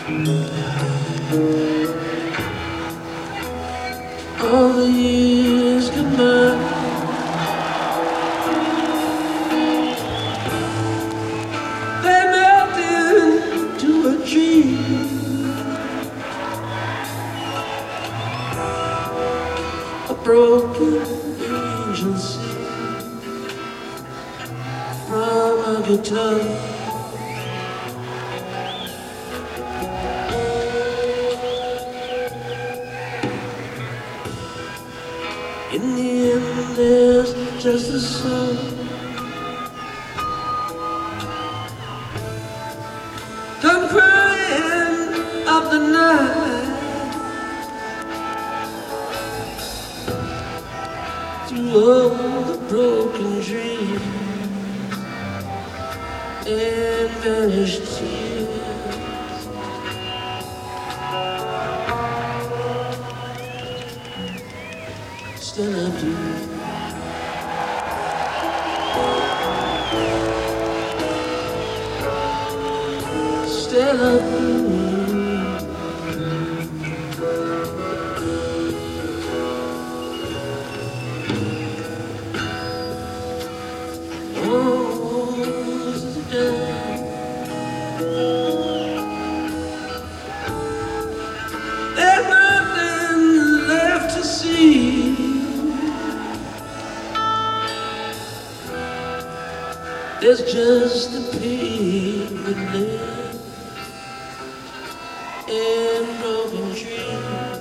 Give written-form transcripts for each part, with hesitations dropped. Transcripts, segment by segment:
All the years combined, they melted into a dream, a broken agency from a guitar. In the end, there's just a song. Come crying up the night through all the broken dreams and vanished tears. Still I do. Still I do. Oh, this is a day. There's nothing left to see. There's just a pavement left and broken dreams.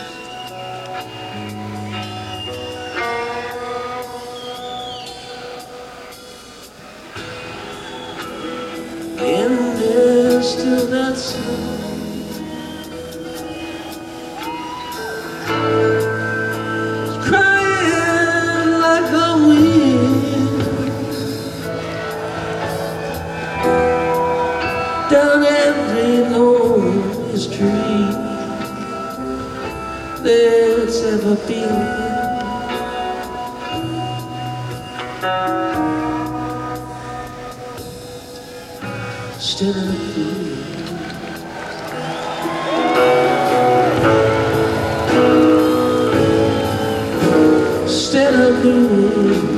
And there's still that sun crying like a wind down every lonely street that's ever been. Still I feel. Still I believe.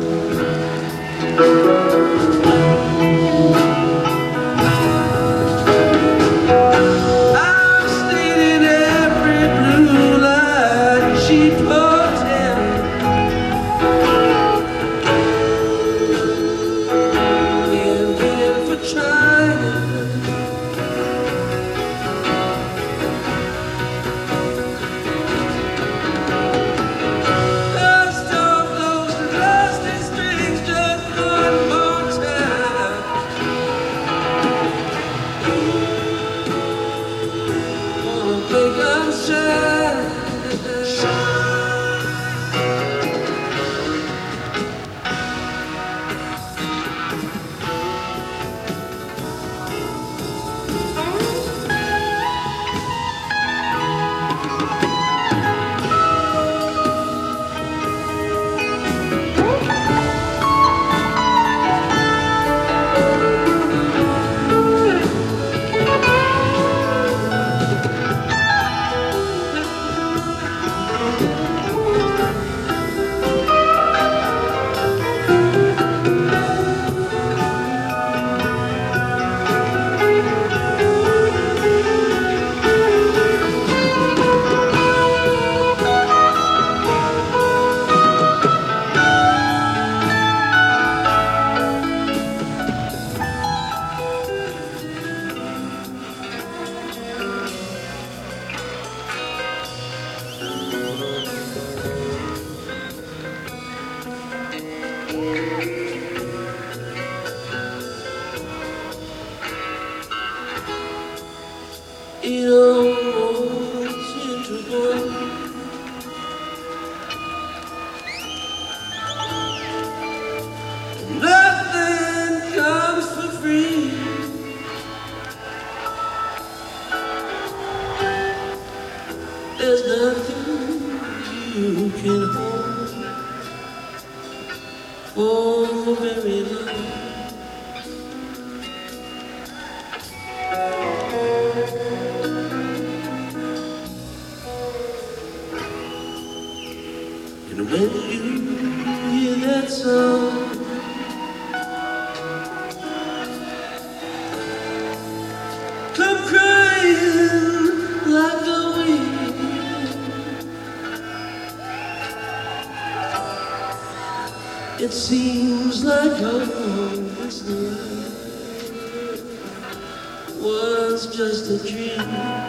It almost seems to go. Nothing comes for free. There's nothing you can hold for very long. It seems like all this life was just a dream.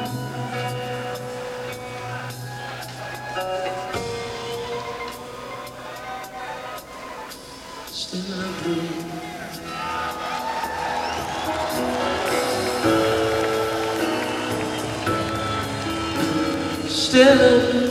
Still I dream. Still